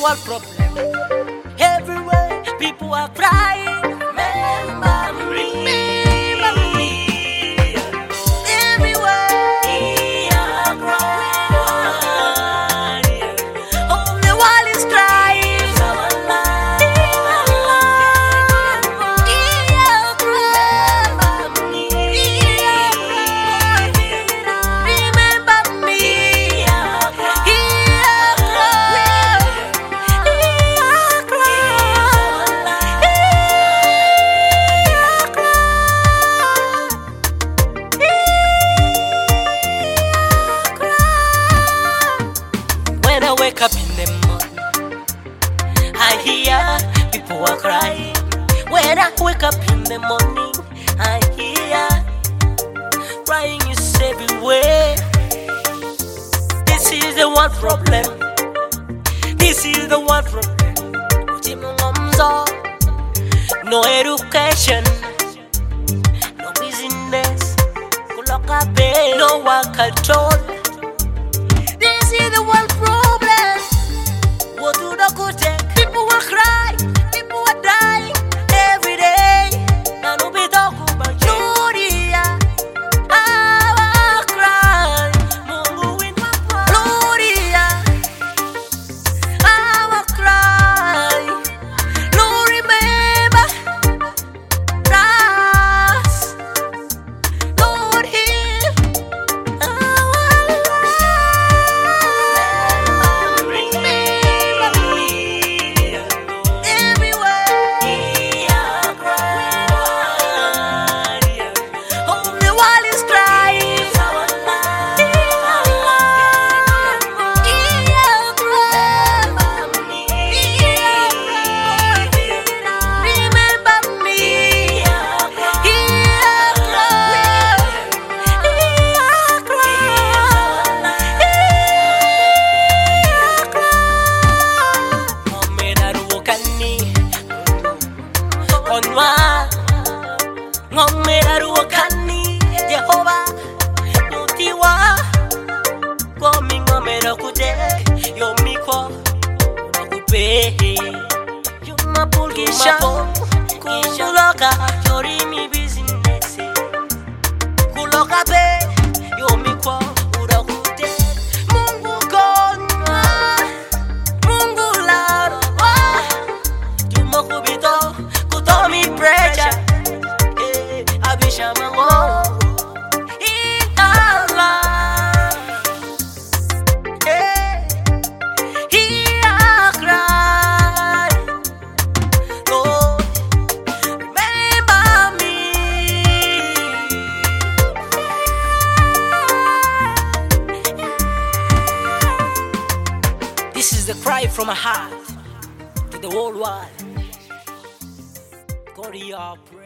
world problem. Everywhere people are crying. Remember me. Remember me. Everywhere we are crying. Oh, the world is crying. When I wake up in the morning, I hear people are crying. When I wake up in the morning, I hear crying is everywhere. This is the one problem. This is the one problem. No education, no business, no work at all. This is the one problem. What do the good take? People will cry, people are dying every day. And we'll be talking about Gloria. I cry. Mungu in my cry. Gloria. I cry. Lord, remember us. Lord, heal. Ngomeraruokani Jehovah Nutiwa Komi ngomerakude Yomiko Nakupe Yumapulgisha Kuloka Yorimi business Kuloka be Yomiko Urakude Mungu konwa Mungu larwa Tumokubito Kutomi pressure Abishamango in our life. Here cry, Lord, remember me. This is the cry from my heart to the whole world. God, you are praying.